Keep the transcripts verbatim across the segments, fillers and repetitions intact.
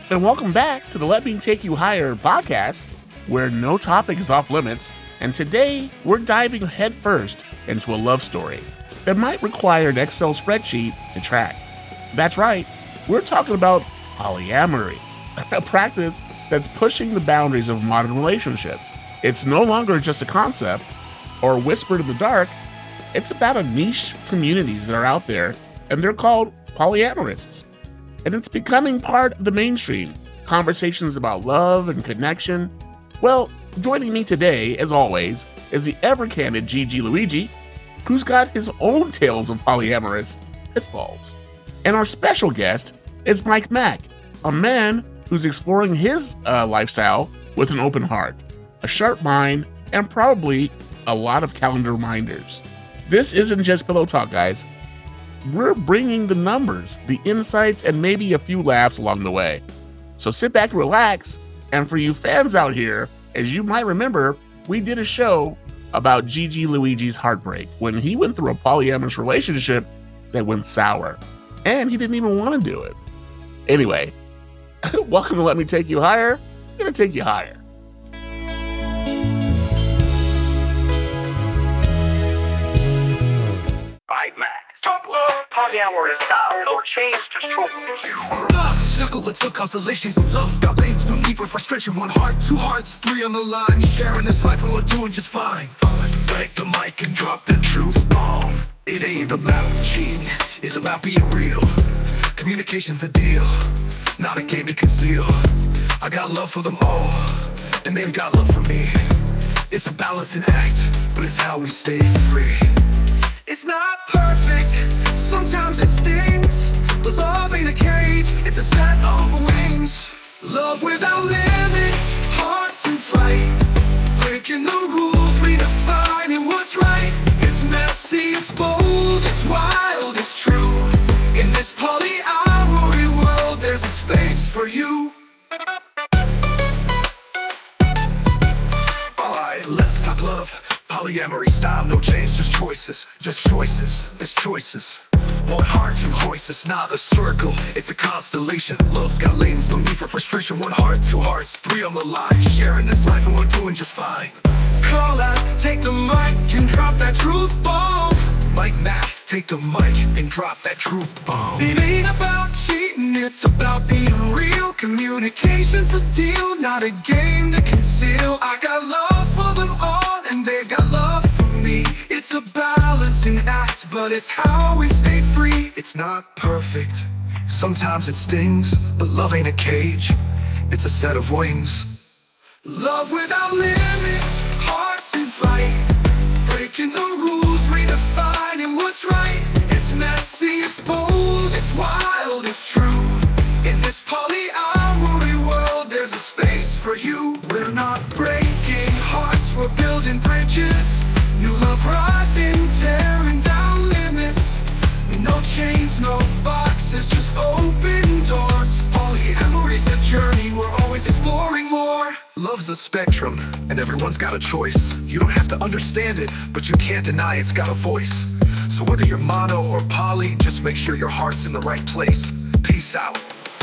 And welcome back to the Let Me Take You Higher podcast, where no topic is off limits. And today, we're diving headfirst into a love story that might require an Excel spreadsheet to track. That's right, we're talking about polyamory, a practice that's pushing the boundaries of modern relationships. It's no longer just a concept or whispered in the dark. It's about a niche communities that are out there, and they're called polyamorists. And it's becoming part of the mainstream. Conversations about love and connection. Well, joining me today, as always, is the ever-candid Gigi Luigi, who's got his own tales of polyamorous pitfalls. And our special guest is Mike Mack, a man who's exploring his uh, lifestyle with an open heart, a sharp mind, and probably a lot of calendar reminders. This isn't just pillow talk, guys. We're bringing the numbers, the insights, and maybe a few laughs along the way. So sit back and relax. And for you fans out here, as you might remember, we did a show about Gigi Luigi's heartbreak when he went through a polyamorous relationship that went sour. And he didn't even want to do it. Anyway, welcome to Let Me Take You Higher. I'm going to take you higher. Top love, polyamorous style, no change, just true. Stop, snuggle, it's a constellation. Love's got lanes, no need for frustration. One heart, two hearts, three on the line. Sharing this life and we're doing just fine. Take the mic and drop the truth bomb. It ain't about cheating, it's about being real. Communication's a deal, not a game to conceal. I got love for them all, and they've got love for me. It's a balancing act, but it's how we stay free. It's not perfect, sometimes it stings, but love ain't a cage, it's a set of wings. Love without limits, hearts in flight, breaking the rules, redefining what's right. It's messy, it's bold, it's wild, it's true. In this polyamory world, there's a space for you. Alright, let's talk love. Polyamory style, no change, just choices. Just choices, there's choices. One heart, two voices, not a circle, it's a constellation. Love's got lanes, no need for frustration. One heart, two hearts, three on the line. Sharing this life and we're doing just fine. Call out, take the mic and drop that truth bomb. Mike Mack, take the mic and drop that truth bomb. It ain't about cheating, it's about being real. Communication's the deal, not a game to conceal. I got love for them all, and they've got love for me. It's a balancing act, but it's how we stay free. It's not perfect, sometimes it stings, but love ain't a cage, it's a set of wings. Love without limits, hearts in flight, breaking the rules, redefining what's right. It's messy, it's bold, it's wild, it's true. In this polyamory world, there's a space for you. We're not breaking hearts, we're building bridges. New love rising, tearing down limits. No chains, no boxes, just open doors. Polyamory's a journey, we're always exploring more. Love's a spectrum, and everyone's got a choice. You don't have to understand it, but you can't deny it's got a voice. So whether you're mono or poly, just make sure your heart's in the right place. Peace out.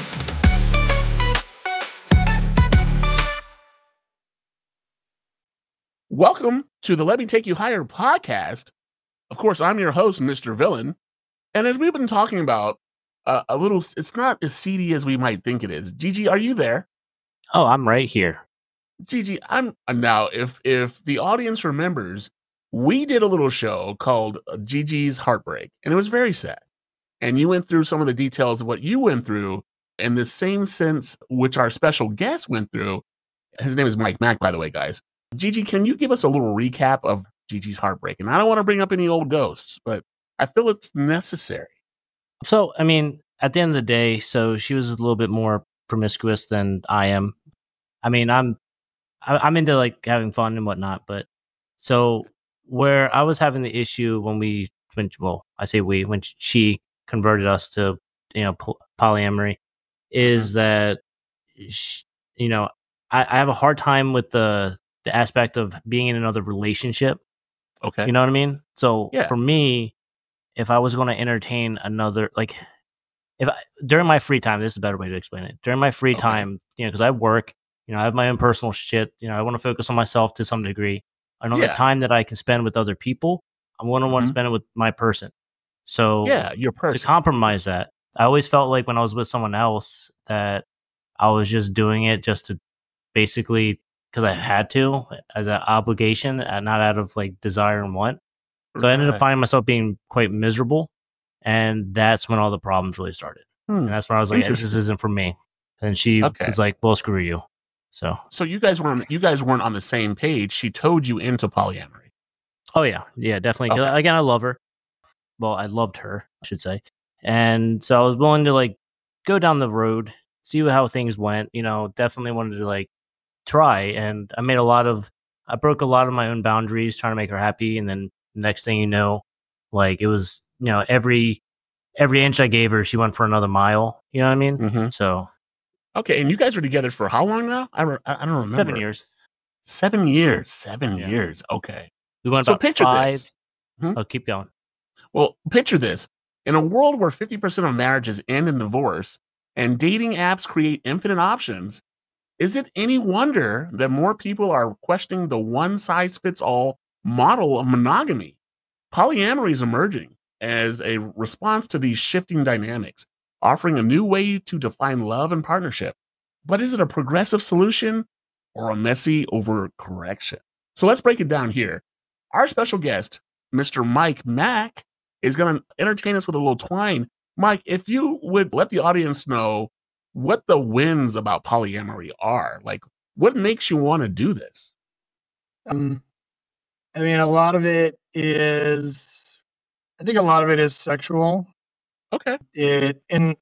Welcome to the Let Me Take You Higher podcast. Of course, I'm your host, Mister Villain. And as we've been talking about, uh, a little, it's not as seedy as we might think it is. Gigi, are you there? Oh, I'm right here. Gigi, I'm now, if if the audience remembers, we did a little show called Gigi's Heartbreak, and it was very sad. And you went through some of the details of what you went through in the same sense which our special guest went through. His name is Mike Mack, by the way, guys. Gigi, can you give us a little recap of Gigi's Heartbreak? And I don't want to bring up any old ghosts, but I feel it's necessary. So, I mean, at the end of the day, so she was a little bit more promiscuous than I am. I mean, I'm I- I'm into like having fun and whatnot, but so where I was having the issue when we, when well, I say we, when she converted us to, you know, poly- polyamory, is that she, you know, I, I have a hard time with the the aspect of being in another relationship. Okay. You know what I mean? So Yeah. for me, if I was going to entertain another, like, if I, during my free time, this is a better way to explain it. During my free Okay. time, you know, because I work, you know, I have my own personal shit. You know, I want to focus on myself to some degree. And on Yeah. the time that I can spend with other people, I want to want to Mhm. spend it with my person. So Yeah, your to person. compromise that, I always felt like when I was with someone else that I was just doing it just to basically because I had to as an obligation, and not out of like desire and want. So I ended up Right. finding myself being quite miserable, and that's when all the problems really started. Hmm. And that's when I was like, "This Interesting. isn't for me." And she Okay. was like, "Well, screw you." So, So you guys weren't you guys weren't on the same page. She towed you into polyamory. oh yeah, yeah, definitely. 'Cause Okay. again, I love her. Well, I loved her, I should say. And so I was willing to like go down the road, see how things went. You know, definitely wanted to like try. And I made a lot of, I broke a lot of my own boundaries trying to make her happy. And then next thing you know, like it was, you know, every every inch I gave her, she went for another mile. You know what I mean? hmm So Okay, and you guys were together for how long now? I, re- I I don't remember. seven years. Seven years. Seven Yeah. years. Okay. We went So about picture five. this. Hmm? Oh, keep going. Well, picture this. In a world where fifty percent of marriages end in divorce and dating apps create infinite options, is it any wonder that more people are questioning the one size fits all model of monogamy? Polyamory is emerging as a response to these shifting dynamics, offering a new way to define love and partnership. But is it a progressive solution or a messy overcorrection? So let's break it down here. Our special guest, Mister Mike Mack, is going to entertain us with a little twine. Mike, if you would let the audience know what the wins about polyamory are, like what makes you want to do this? Um, I mean, a lot of it is, I think a lot of it is sexual. Okay. It, and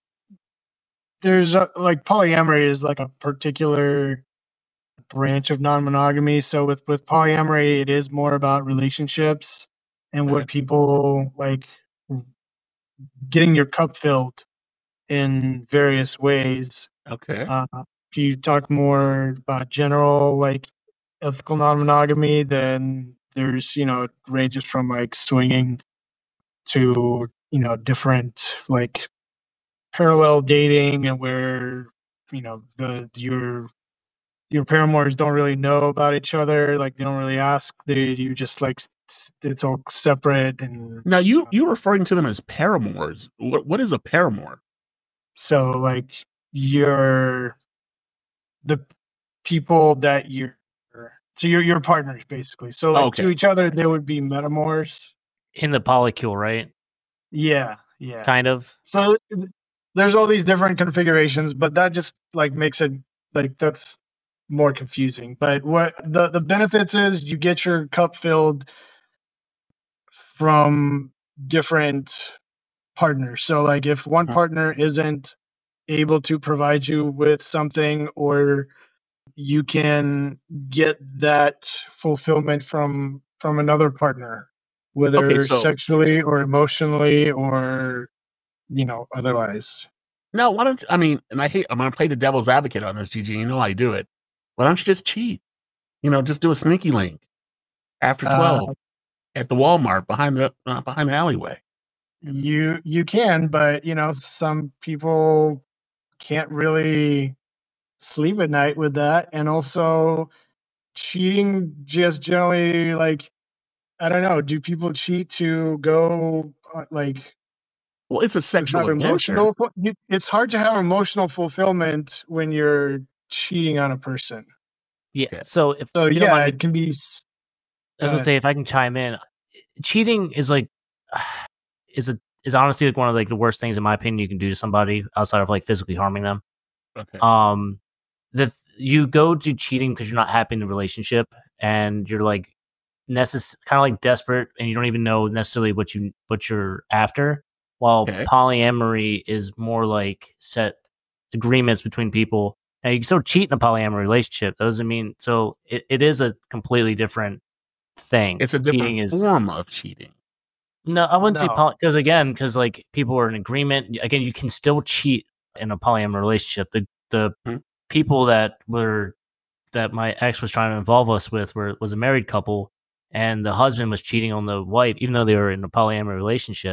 there's a, like polyamory is like a particular branch of non-monogamy. So with, with polyamory, it is more about relationships and Okay. what people like getting your cup filled in various ways. Okay. Uh, if you talk more about general like ethical non-monogamy, then there's, you know, it ranges from like swinging to, you know, different like parallel dating, and where, you know, the your your paramours don't really know about each other, like they don't really ask, they you just like s- it's all separate. And Now you you're referring to them as paramours. What what is a paramour? so like you're the people that you're so you're your partners basically, so like to Okay. each other they would be metamours. In the polycule, right? Yeah, yeah. Kind of. So there's all these different configurations, but that just like makes it like that's more confusing. But what the the benefits is, you get your cup filled from different partners. So like if one Mhm. partner isn't able to provide you with something, or you can get that fulfillment from from another partner, Okay, whether so sexually or emotionally or, you know, otherwise. now why don't I mean, and I hate I'm gonna play the devil's advocate on this, Gigi. You know I do it. Why don't you just cheat? You know, just do a sneaky link after Uh, twelve at the Walmart behind the uh, behind the alleyway. you you can, but you know, some people can't really sleep at night with that, and also cheating just generally like I don't know. Do people cheat to go uh, like Well, it's a to have sexual adventure. emotional? fu- you- It's hard to have emotional fulfillment when you're cheating on a person. Yeah. Okay. So if So you don't yeah, mind me, it can be. s- I was gonna Uh, say if I can chime in, cheating is like is a is honestly like one of like the worst things in my opinion you can do to somebody outside of like physically harming them. Okay. Um, the th- you go to cheating because you're not happy in the relationship and you're like necess- kind of like desperate and you don't even know necessarily what you what you're after. While Okay. polyamory is more like set agreements between people. Now you can still cheat in a polyamory relationship. That doesn't mean so. It, it is a completely different thing. It's a Cheating different is form of cheating. no, I wouldn't say no. poly because again, because like people are in agreement. Again, you can still cheat in a polyamorous relationship. The the Mhm. people that were that my ex was trying to involve us with were was a married couple, and the husband was cheating on the wife, even though they were in a polyamorous relationship.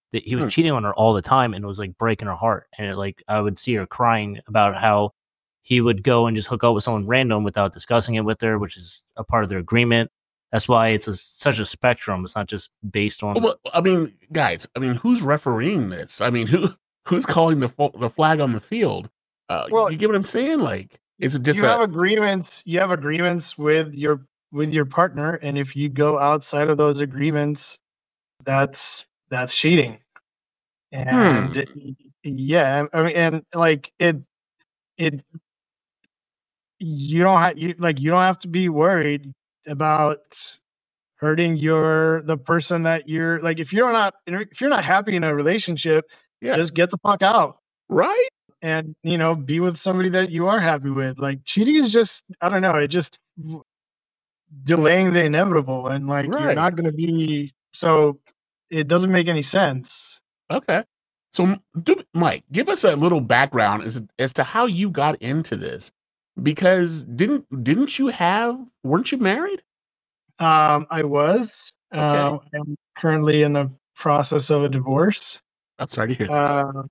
that he was Hmm. cheating on her all the time, and it was like breaking her heart. And it, like I would see her crying about how he would go and just hook up with someone random without discussing it with her, which is a part of their agreement. That's why it's a, such a spectrum. It's not just based on. Well, I mean, guys, I mean, who's refereeing this? I mean, who who's calling the fo- the flag on the field? Uh, Well, you get what I'm saying? Like, is it just you a have agreements. You have agreements with your with your partner, and if you go outside of those agreements, that's that's cheating. And hmm? yeah, I mean, and like it, it, you don't have you like you don't have to be worried about hurting your the person that you're like. If you're not if you're not happy in a relationship, Yeah, just get the fuck out right. and you know be with somebody that you are happy with. Like cheating is just I don't know. It just w- delaying the inevitable, and like you're Right. not going to be so. It doesn't make any sense. Okay. So, m- do, Mike, give us a little background as as to how you got into this, because didn't didn't you have weren't you married? Um, I was. Okay. Um, I'm currently in the process of a divorce. I'm sorry to hear that. Um,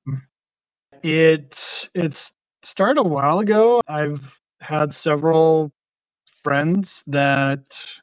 it it's started a while ago. I've had several friends that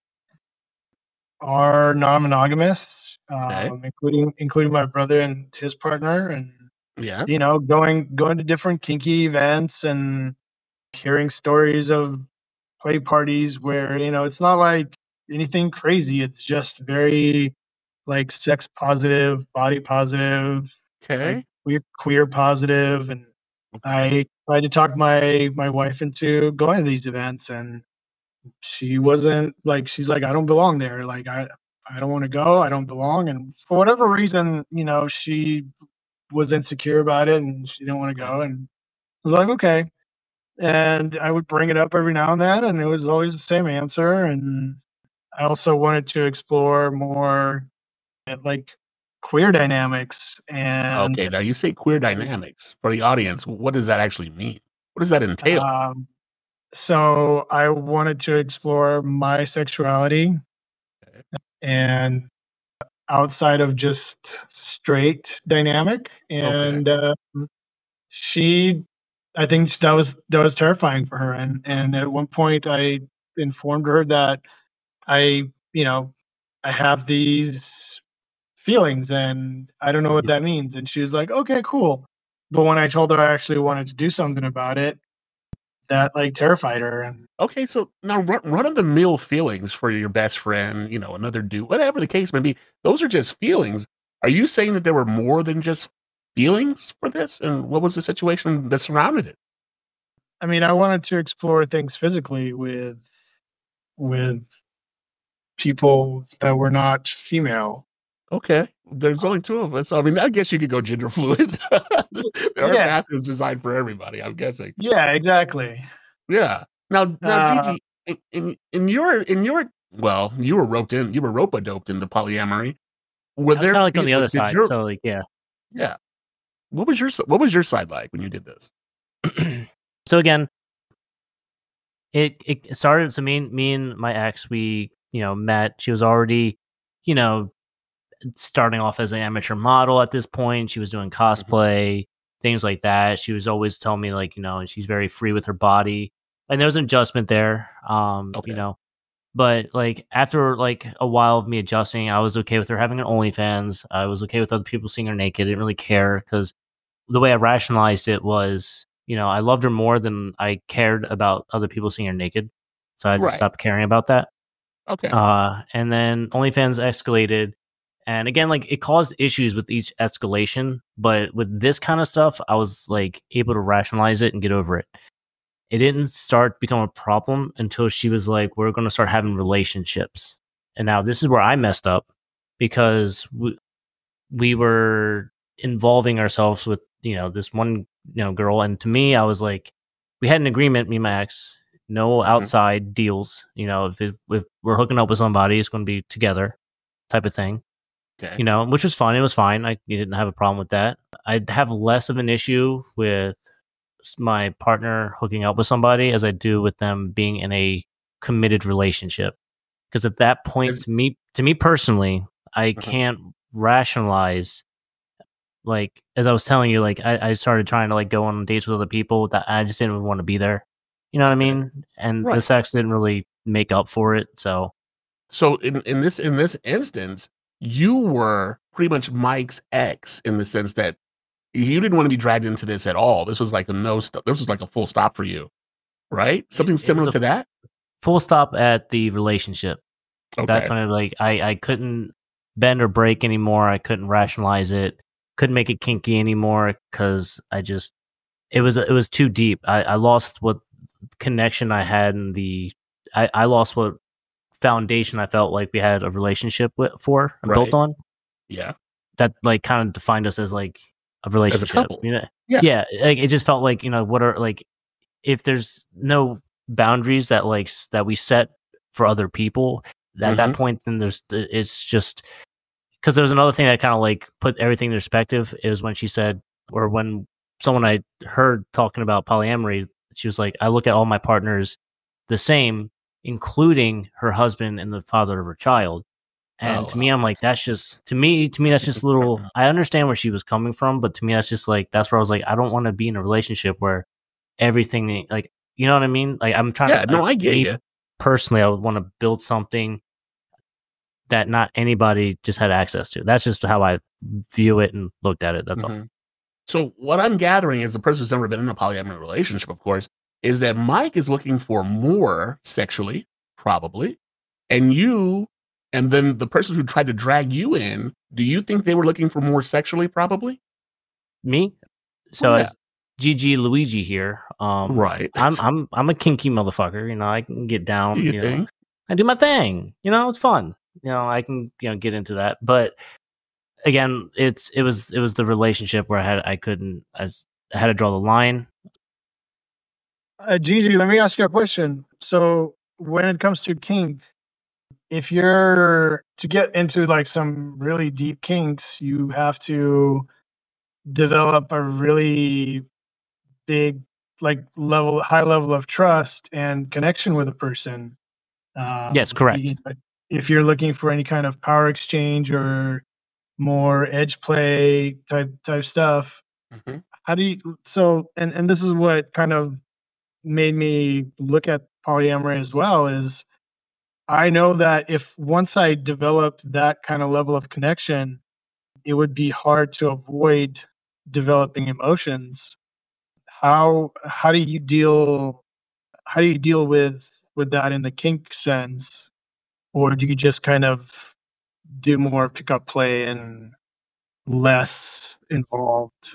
are non-monogamous, Okay. um, including including my brother and his partner, and Yeah. you know, going going to different kinky events and hearing stories of play parties where you know it's not like anything crazy. It's just very like sex positive, body positive, like Okay. queer, queer positive, and Okay. I tried to talk my my wife into going to these events, and she wasn't like she's like I don't belong there. Like I I don't want to go. I don't belong, and for whatever reason, you know, she was insecure about it, and she didn't want to Okay. go. And I was like, okay. And I would bring it up every now and then, and it was always the same answer. And I also wanted to explore more uh, like queer dynamics and Okay. Now you say queer dynamics for the audience. What does that actually mean? What does that entail? um, so I wanted to explore my sexuality Okay. and outside of just straight dynamic. Okay. And uh, she, I think that was that was terrifying for her. And and at one point, I informed her that I, you know, I have these feelings and I don't know what Yeah. that means. And she was like, okay, cool. But when I told her I actually wanted to do something about it, that like terrified her. And Okay. So now run, run of the mill feelings for your best friend, you know, another dude, whatever the case may be. Those are just feelings. Are you saying that there were more than just feelings for this? And what was the situation that surrounded it? I mean, I wanted to explore things physically with with people that were not female. Okay. There's only two of us. I mean, I guess you could go gender fluid. There are Yeah, bathrooms designed for everybody, I'm guessing. yeah, exactly. Yeah. Now now, Uh, Gigi, in in in your in your well, you were roped in, you were rope-a-doped into polyamory. Were I was there kind of like on fe the like, other did side. your So like, yeah. yeah. What was your s what was your side like when you did this? So again, it it started. So me and me and my ex, we you know met. She was already, you know, starting off as an amateur model at this point. She was doing Mhm. cosplay, things like that. She was always telling me like, you know, and she's very free with her body. And there was an adjustment there. Um, you Okay. know, but like after like a while of me adjusting, I was okay with her having an OnlyFans. I was okay with other people seeing her naked. I didn't really care because the way I rationalized it was, you know, I loved her more than I cared about other people seeing her naked. So I just Right. stopped caring about that. Okay. Uh, and then OnlyFans escalated. And again, like it caused issues with each escalation. But with this kind of stuff, I was like able to rationalize it and get over it. It didn't start become a problem until she was like, we're going to start having relationships. And now this is where I messed up because we, we were involving ourselves with, you know, this one, you know, girl. And to me, I was like, we had an agreement, me and my ex, no Mhm. outside deals. You know, if, it, if we're hooking up with somebody, it's going to be together type of thing, Okay. you know, which was fine. It was fine. I didn't have a problem with that. I'd have less of an issue with s- my partner hooking up with somebody as I do with them being in a committed relationship. Because at that point, Is to me, to me personally, I mhm. can't rationalize like as I was telling you, like I, I started trying to like go on dates with other people that I just didn't want to be there. You know what I Okay. mean? And the Right. sex didn't really make up for it. So So in, in this in this instance, you were pretty much Mike's ex in the sense that you didn't want to be dragged into this at all. This was like a no stop. This was like a full stop for you, right? it, Something it was similar a to that. full stop at the relationship. That's Okay. when it like I, I couldn't bend or break anymore. I couldn't rationalize it. Couldn't make it kinky anymore because I just it was it was too deep. I, I lost what connection I had in the I, I lost what foundation I felt like we had a relationship with for and built Right. on Yeah. that like kind of defined us as like a As a relationship. couple. You know? Yeah. Yeah. Like it just felt like, you know, what are like if there's no boundaries that like s- that we set for other people at that Mhm. point, then there's it's just because there was another thing that kind of like put everything in perspective is when she said or when someone I heard talking about polyamory, she was like, I look at all my partners the same, including her husband and the father of her child. And Oh, to me, wow. I'm like, that's just to me, to me, that's just a little I understand where she was coming from, but to me, that's just like that's where I was like, I don't want to be in a relationship where everything like you know what I mean? Like I'm trying Yeah. to No, like I get me you. personally, I would want to build something that not anybody just had access to. That's just how I view it and looked at it. That's all. Mhm. So what I'm gathering as a person who's never been in a polyamorous relationship, of course, is that Mike is looking for more sexually, probably, and you, and then the person who tried to drag you in. Do you think they were looking for more sexually, probably? Me, Well, so yeah. as G G Luigi here, um, Right. I'm I'm I'm a kinky motherfucker. You know, I can get Do down. you You know, think? I do my thing. You know, it's fun. You know, I can you know get into that. But again, it's it was it was the relationship where I had I couldn't I, s- I had to draw the line. Uh, Gigi, let me ask you a question. So when it comes to kink, if you're to get into like some really deep kinks, you have to develop a really big, like level, high level of trust and connection with a person. Yes, Um, correct. you- if you're looking for any kind of power exchange or more edge play type type stuff, Mhm. how do you? So, and and this is what kind of made me look at polyamory as well. Is I know that if once I developed that kind of level of connection, it would be hard to avoid developing emotions. How how do you deal how do you deal with with that in the kink sense? Or do you just kind of do more pickup play and less involved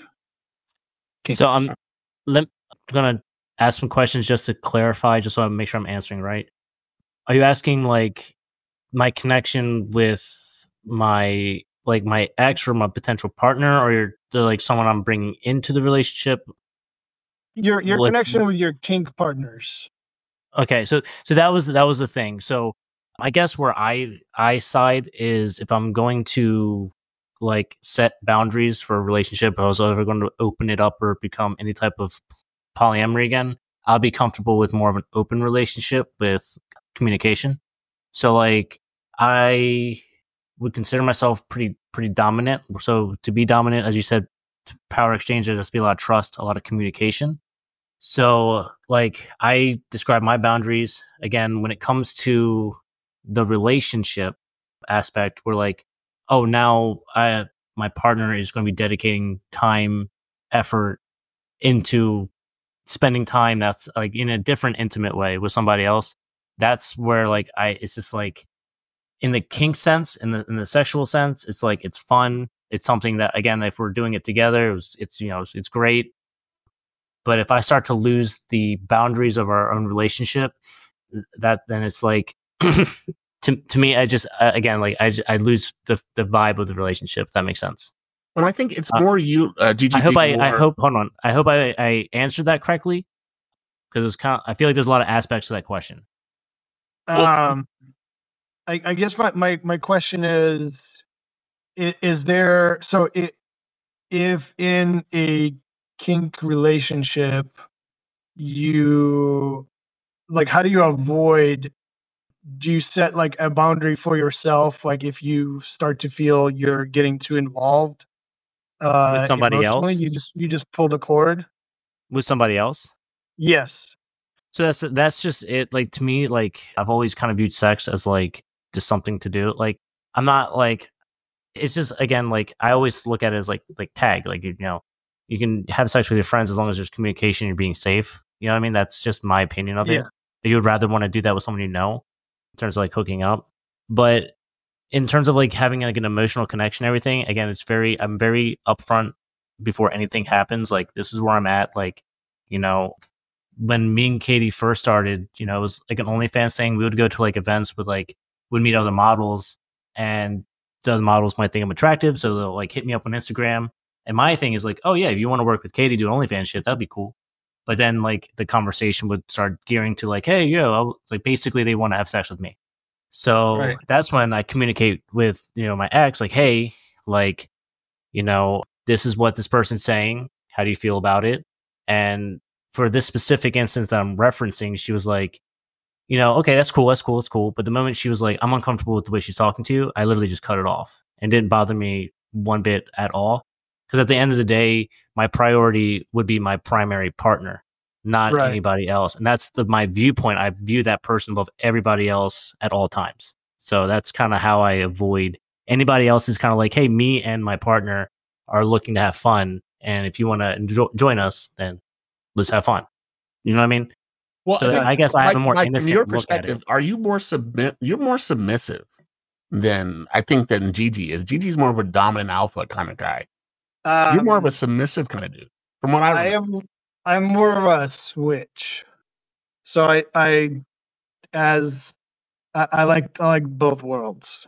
So kinks? I'm lem- gonna ask some questions just to clarify, just so I make sure I'm answering right. Are you asking like my connection with my like my ex or my potential partner, or you're the, like someone I'm bringing into the relationship? Your your With connection with your kink partners. okay, so so that was that was the thing. So I guess where I I side is if I'm going to like set boundaries for a relationship, if I was ever going to open it up or become any type of polyamory again, I'll be comfortable with more of an open relationship with communication. So like I would consider myself pretty pretty dominant. So to be dominant, as you said, to power exchange, there just be a lot of trust, a lot of communication. So like I describe my boundaries again when it comes to the relationship aspect. We're like, oh, now I my partner is going to be dedicating time, effort into spending time that's like in a different intimate way with somebody else. That's where like I it's just like in the kink sense, in the in the sexual sense, it's like it's fun. It's something that again, if we're doing it together, it was, it's you know it's, it's great. But if I start to lose the boundaries of our own relationship, that then it's like to to me, I just uh, again like I j- I lose the the vibe of the relationship. If that makes sense. Well, I think it's Uh, more you, uh, I G G, hope being I I more. hope hold on. I hope I I answered that correctly because it's kind of I feel like there's a lot of aspects to that question. Well, Um, I, I guess my, my, my question is, is, is there, so it, if in a kink relationship, you like, how do you avoid, do you set like a boundary for yourself? Like if you start to feel you're getting too involved, Uh, somebody emotionally, else? you just you just pull the cord. With somebody else? Yes. So that's that's just it. Like to me, like I've always kind of viewed sex as like just something to do. Like I'm not like it's just again like I always look at it as like like tag. Like you know, you can have sex with your friends as long as there's communication, you're being safe. You know what I mean? That's just my opinion of Yeah. it. You would rather want to do that with someone you know in terms of like hooking up. But in terms of like having like an emotional connection, and everything, again, it's very I'm very upfront before anything happens. Like this is where I'm at. Like, you know, when me and Katie first started, you know, it was like an OnlyFans thing. We would go to like events with like would meet other models, and the other models might think I'm attractive, so they'll like hit me up on Instagram. And my thing is like, oh yeah, if you want to work with Katie, do OnlyFans shit, that'd be cool. But then like the conversation would start gearing to like, hey, yo, I'll, like basically they want to have sex with me. So Right. that's when I communicate with, you know, my ex, like, hey, like, you know, this is what this person's saying. How do you feel about it? And for this specific instance that I'm referencing, she was like, you know, okay, that's cool, that's cool, that's cool. But the moment she was like, I'm uncomfortable with the way she's talking to you, I literally just cut it off and didn't bother me one bit at all. Because at the end of the day, my priority would be my primary partner, not Right. anybody else. And that's the my viewpoint. I view that person above everybody else at all times. So that's kind of how I avoid anybody else is kind of like, hey, me and my partner are looking to have fun. And if you want to enjo- join us, then let's have fun. You know what I mean? Well, So think, I guess I have a more Mike, from innocent your look at it. perspective, are you more submit? You're more submissive than I think than Gigi is. Gigi's more of a dominant alpha kind of guy. Um, You're more of a submissive kind of dude, from what I I remember. am. I'm more of a switch. So I, I, as I, I like, I like both worlds.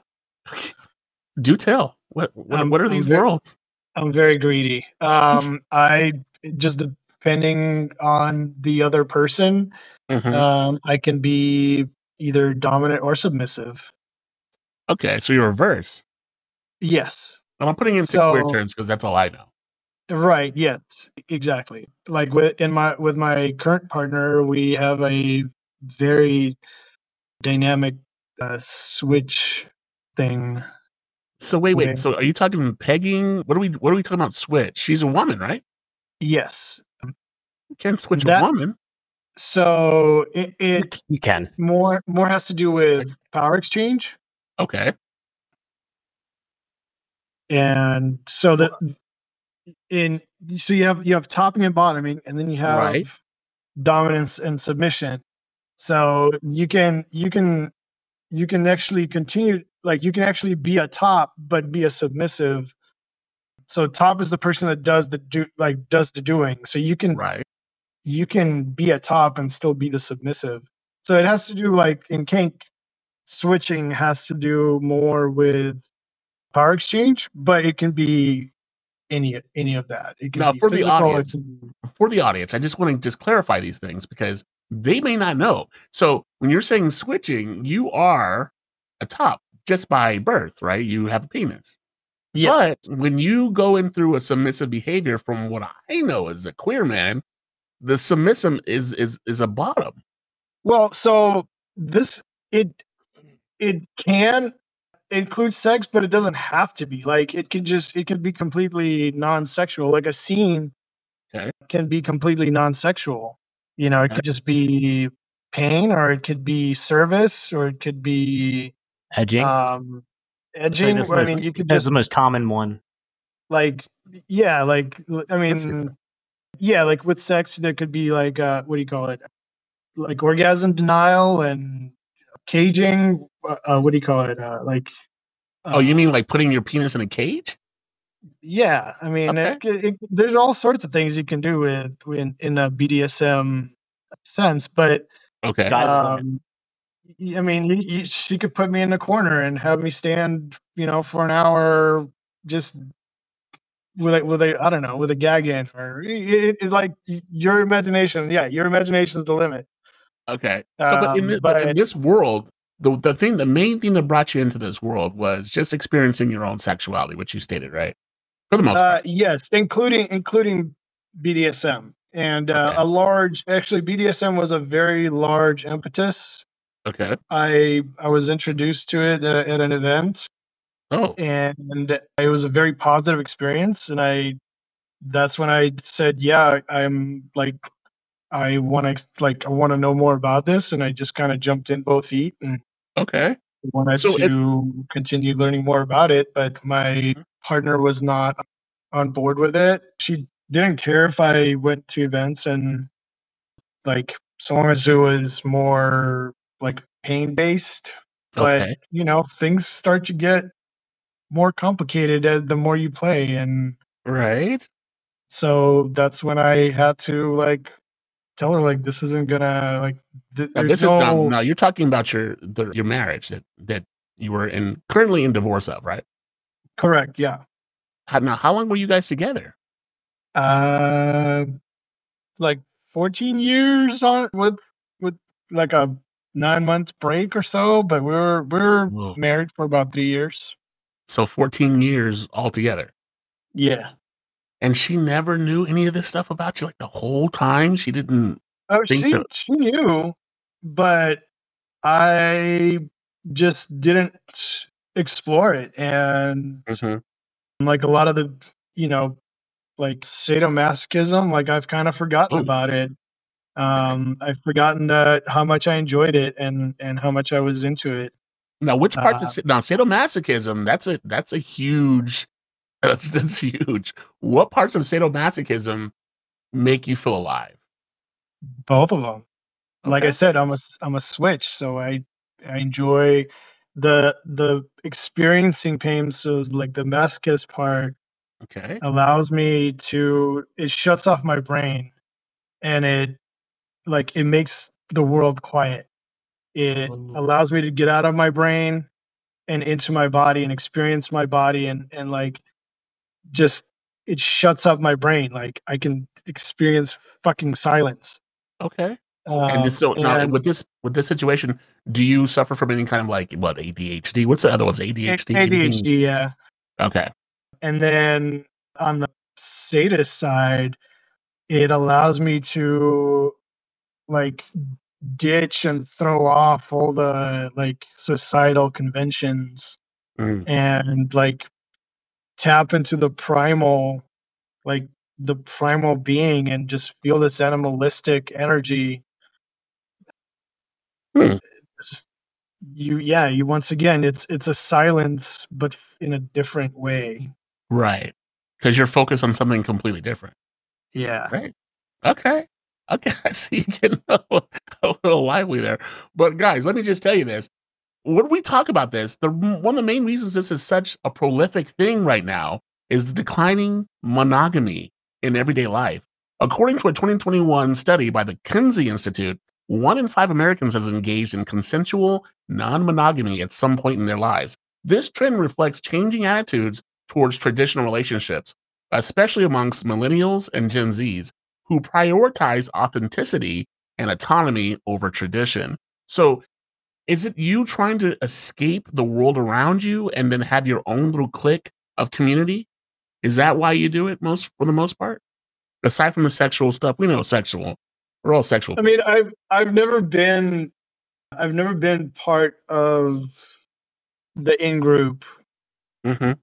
Do tell. What what, I'm- what are I'm these very- worlds? I'm very greedy. Um, I just depending on the other person, Mhm. um, I can be either dominant or submissive. Okay, so you're reverse. Yes. I'm putting it into So- queer terms because that's all I know. Right. Yes. Exactly. Like with in my with my current partner, we have a very dynamic uh, switch thing. So wait, wait. Okay. So are you talking pegging? What are we? What are we talking about? Switch. She's a woman, right? Yes. You can't switch That- a woman. So it, You, it you can. more more has to do with power exchange, Okay. and so that in so you have you have topping and bottoming, and then you have Right. dominance and submission. So you can you can you can actually continue like you can actually be a top but be a submissive. So top is the person that does the do like does the doing. So you can Right. you can be a top and still be the submissive. So it has to do like in kink, switching has to do more with power exchange, but it can be any any of that. It can Now, be for the physical, it audience, can be- For the audience, I just want to just clarify these things because they may not know. So when you're saying switching, you are a top just by birth, right? You have a penis. yeah. But when you go in through a submissive behavior, from what I know as a queer man, the submissive is is is a bottom. Well, so this it it can include sex, but it doesn't have to be. Like it can just it can be completely non-sexual. Like a scene Okay. can be completely non-sexual. You know, it Okay. could just be pain, or it could be service, or it could be Edging. um I think edging. that's the I most- mean, you could that's just the most common one. like yeah, like l- I Let's see. mean, yeah, like with sex, there could be like uh what do you call it? Like orgasm denial and caging. Uh, uh, what do you call it? Uh, like Oh, you uh, mean like putting your penis in a cage? yeah, I mean, Okay. it, it, there's all sorts of things you can do with in, in a B D S M sense, but Okay. Sky's the limit. um, y- I mean, you, you, she could put me in a corner and have me stand, you know, for an hour, just with a, with a I don't know, with a gag in, or it, it, it's like y- your imagination. Yeah, your imagination is the limit. Okay. So, but in Um, this, but in but- this world, the the thing, the main thing that brought you into this world was just experiencing your own sexuality, which you stated, right? For the most Uh, part. yes, including including B D S M and uh, Okay. a large. Actually, B D S M was a very large impetus. Okay. I I was introduced to it uh, at an event, Oh, and it was a very positive experience. And I, that's when I said, yeah, I'm like, I want to like, I want to know more about this, and I just kind of jumped in both feet and okay. wanted So it, to continue learning more about it. But my partner was not on board with it. She didn't care if I went to events, and like, so long as it was more like pain based. But okay, you know, things start to get more complicated as the more you play, and right. so that's when I had to like tell her like this isn't gonna like th- Now there's this is now, no now you're talking about your the, your marriage that that you were in currently in divorce of, right? correct, yeah. How, now, how long were you guys together? Uh, like fourteen years on with with like a nine month break or so, but we were we were Whoa. married for about three years. So fourteen years altogether. Yeah. And she never knew any of this stuff about you, like, the whole time? She didn't Oh, think she that. she knew, but I just didn't explore it. And Mhm. like a lot of the, you know, like sadomasochism, like I've kind of forgotten Oh, about it. okay. Um, I've forgotten that how much I enjoyed it, and and how much I was into it. Now which parts of Uh, sa now sadomasochism, that's a that's a huge that's that's huge. What parts of sadomasochism make you feel alive? both of them. Like I Okay, said, I'm a s- I'm a switch, so I I enjoy the the experiencing pain. So like the masochist part okay. allows me to it shuts off my brain, and it like it makes the world quiet. It Oh, allows me to get out of my brain and into my body and experience my body, and and like just it shuts up my brain. Like I can experience fucking silence. okay. And this Um, so now and with this with this situation, do you suffer from any kind of, like, what, A D H D? What's the other ones? A- A D H D? Anything? A D H D, yeah. Okay. And then on the sadist side, it allows me to like ditch and throw off all the like societal conventions, Mm, and like tap into the primal, like the primal being, and just feel this animalistic energy. hmm, It's just you yeah, you once again, it's it's a silence, but in a different way. right. Because 'Cause you're focused on something completely different, Yeah. right? Okay. Okay, I see you getting a little a little lively there. But guys, let me just tell you this. When we talk about this, the one of the main reasons this is such a prolific thing right now is the declining monogamy in everyday life. According to a twenty twenty-one study by the Kinsey Institute, one in five Americans has engaged in consensual non-monogamy at some point in their lives. This trend reflects changing attitudes towards traditional relationships, especially amongst millennials and Gen Zs, who prioritize authenticity and autonomy over tradition. So is it you trying to escape the world around you and then have your own little clique of community? Is that why you do it most for the most part? Aside from the sexual stuff, we know sexual. We're all sexual I people. mean, I've I've never been I've never been part of the in group, Mhm.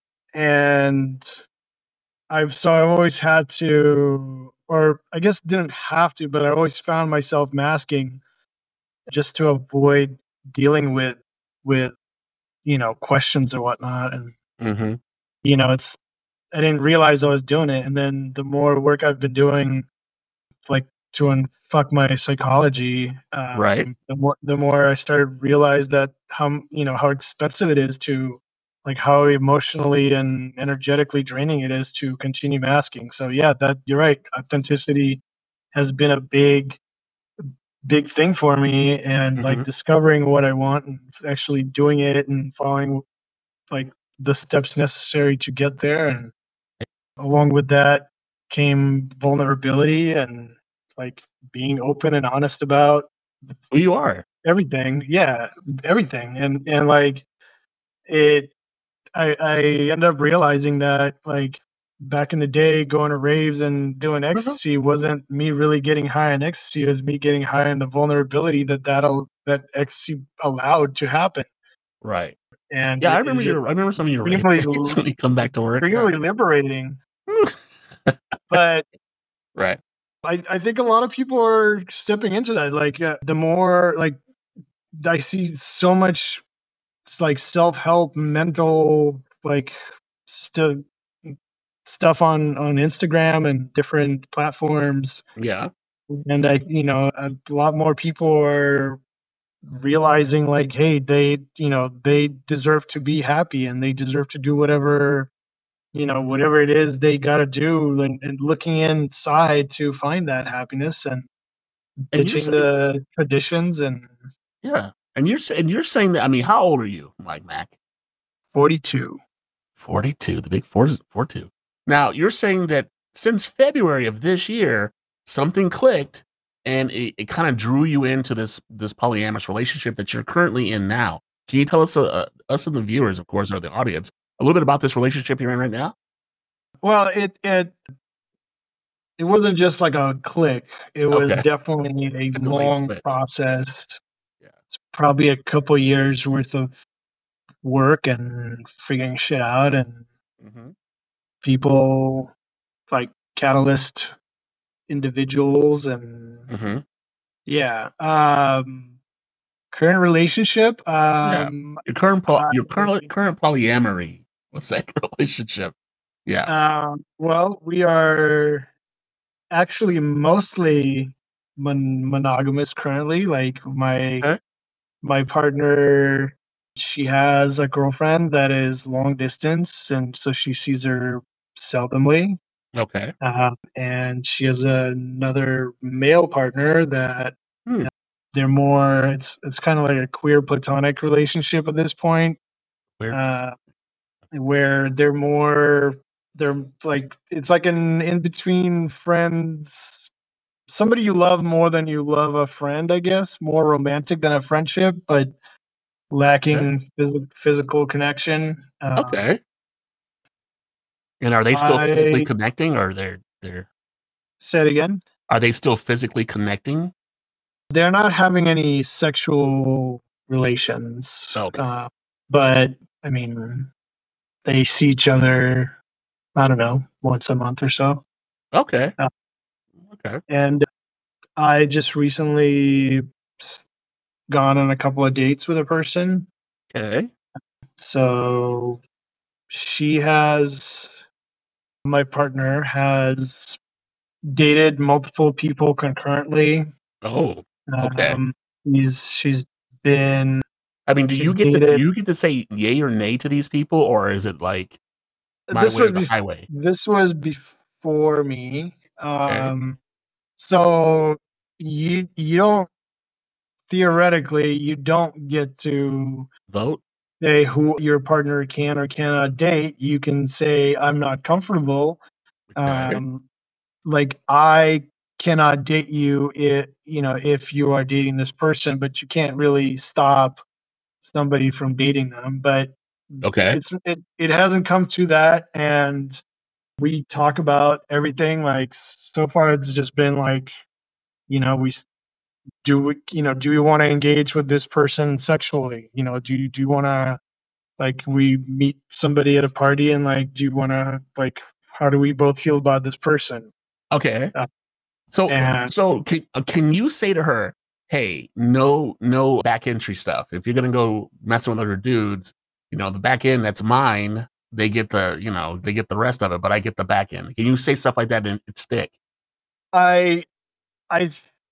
and I've so I've always had to, or I guess didn't have to, but I always found myself masking just to avoid dealing with with you know questions or whatnot. And Mhm. you know, it's I didn't realize I was doing it, and then the more work I've been doing, like to unfuck my psychology, Right. um, the more the more I started realize that how m- you know how expensive it is to like how emotionally and energetically draining it is to continue masking. So yeah, that you're right. Authenticity has been a big big thing for me, and like Mhm. discovering what I want and actually doing it and following like the steps necessary to get there. And along with that came vulnerability and like being open and honest about Who you are. everything. Yeah, everything. And and like it I I ended up realizing that like back in the day going to raves and doing Uh-huh. ecstasy wasn't me really getting high on ecstasy, it was me getting high on the vulnerability that that al- that ecstasy allowed to happen. Right. and Yeah, I it- remember it's your. I remember some of your rave extremely dates when you come back to work. extremely liberating. But Right. I, I think a lot of people are stepping into that. Like uh, the more like I see so much like self help, mental like stuff stuff on on Instagram and different platforms, Yeah. and I you know a lot more people are realizing like, hey, they you know they deserve to be happy and they deserve to do whatever you know whatever it is they got to do, and, and looking inside to find that happiness and And you're ditching saying, the traditions. And yeah. And you're sa- and you're saying that. I mean, how old are you, Mike Mac? forty-two. Forty-two. The big four. Four two. Now you're saying that since February of this year, something clicked, and it, it kind of drew you into this this polyamorous relationship that you're currently in now. Can you tell us, uh, uh, us and the viewers, of course, or the audience, a little bit about this relationship you're in right now? Well, it it it wasn't just like a click. It was Okay. definitely a A delayed long switch. process. Yeah. It's probably a couple years worth of work and figuring shit out, and Mm-hmm. people like catalyst individuals, and Mm-hmm. yeah. Um, current relationship. Yeah. Um, Your current po- I, your current current polyamory. What's that relationship? Yeah. um, well, we are actually mostly mon- monogamous currently. Like my Okay. my partner, she has a girlfriend that is long distance, and so she sees her seldomly. Okay. Uh, and she has another male partner that Hmm. they're more. It's it's kind of like a queer platonic relationship at this point, Where? uh, where they're more. They're like it's like an in between friends, somebody you love more than you love a friend, I guess, more romantic than a friendship, but Okay. lacking phys- physical connection. Um, Okay. And are they still physically I connecting, or they're they're said again, are they still physically connecting? they're not having any sexual relations, Okay. uh, but I mean, they see each other, I don't know, once a month or so. Okay. Uh, Okay. and I just recently gone on a couple of dates with a person. Okay. So she has, my partner has dated multiple people concurrently. Oh. Okay. Um, he's she's been I mean, do you she's get to do dated. you get to say yay or nay to these people, or is it like my This way was or the bef- highway? this was before me. Okay. Um, so you you don't theoretically you don't get to Vote. say who your partner can or cannot date. You can say I'm not comfortable. Okay. Um, like I cannot date you if you know if you are dating this person, but you can't really stop somebody from dating them. But Okay. it's it, it hasn't come to that, and we talk about everything. Like so far it's just been like, you know we s- do we, you know do we want to engage with this person sexually, you know do you do you want to, like, we meet somebody at a party and like, do you want to, like, how do we both feel about this person? Okay. Uh, So and so can uh, can you say to her, "Hey, no no back entry stuff. If you're gonna go messing with other dudes, you know the back end that's mine. They get the you know they get the rest of it, but I get the back end." Can you say stuff like that and it stick? I I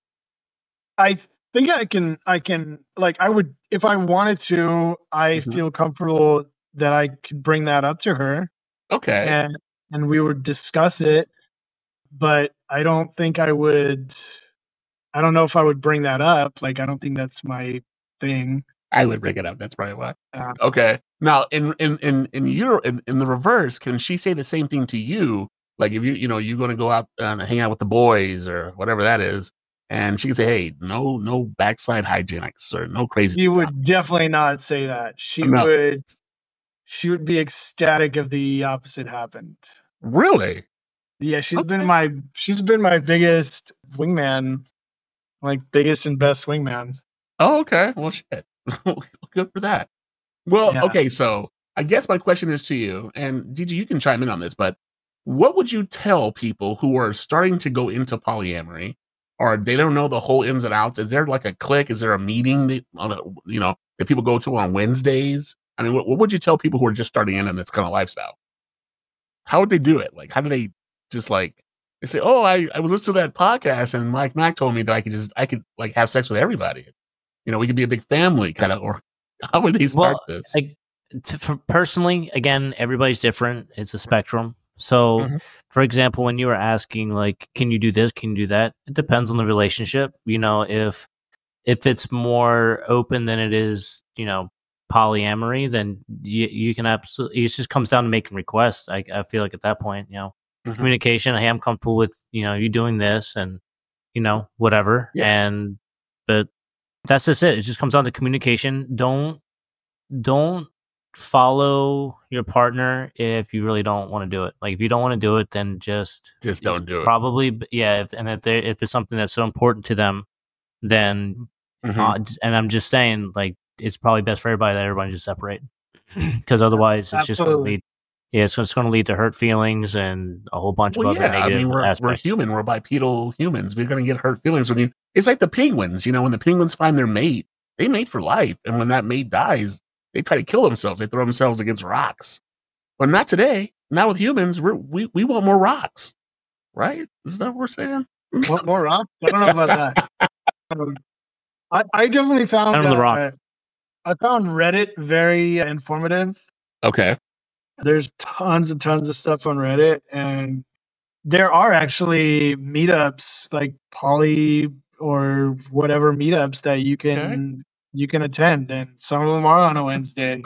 I think I can I can like I would, if I wanted to, I Mhm. feel comfortable that I could bring that up to her, Okay. and and we would discuss it, but I don't think I would I don't know if I would bring that up. Like I don't think that's my thing. I would bring it up. That's probably why. Uh, Okay. Now, in in in in your in, in the reverse, can she say the same thing to you? Like if you you know you're going to go out and hang out with the boys or whatever that is, and she can say, "Hey, no no backside hygienics or no crazy she stuff." would definitely not say that. She No, would she would be ecstatic if the opposite happened. really. Yeah, she's been Okay. my she's been my biggest wingman, like biggest and best wingman. Oh, okay. Well, shit. Good for that. Well, Yeah. okay, so I guess my question is to you, and D J, you can chime in on this, but what would you tell people who are starting to go into polyamory, or they don't know the whole ins and outs? Is there like a click? Is there a meeting that on a, you know that people go to on Wednesdays? I mean, what, what would you tell people who are just starting in on this kind of lifestyle? How would they do it? Like, how do they just like they say, "Oh, I, I was listening to that podcast, and Mike Mack told me that I could just I could like have sex with everybody. You know, we could be a big family, kind of." Or how would they start Well, this? like to, for personally, again, everybody's different. It's a spectrum. So, Mhm. for example, when you were asking, like, can you do this? Can you do that? It depends on the relationship. You know, if if it's more open than it is, you know, polyamory, then you you can absolutely. It just comes down to making requests. I I feel like at that point, you know, Mhm. communication. Hey, I'm comfortable with you know you doing this, and you know whatever. Yeah. And but that's just it. It just comes down to communication. Don't don't follow your partner if you really don't want to do it. Like if you don't want to do it, then just Just don't do it. probably b- yeah. If, and if they if it's something that's so important to them, then Mhm. uh, d- and I'm just saying like it's probably best for everybody that everybody just separate because otherwise it's just going to Absolutely. lead. Yeah, it's just going to lead to hurt feelings and a whole bunch Well, of other yeah. I negative mean, we're we're aspects. human. We're bipedal humans. We're going to get hurt feelings when you. It's like the penguins. You know, when the penguins find their mate, they mate for life, and when that mate dies, they try to kill themselves. They throw themselves against rocks. But not today. Not with humans. We're, we we want more rocks, right? Is that what we're saying? What more rock? I don't know about that. Um, I, I definitely found Down on the rock. uh, I found Reddit very informative. Okay. There's tons and tons of stuff on Reddit, and there are actually meetups like poly or whatever meetups that you can you can attend, and some of them are on a Wednesday.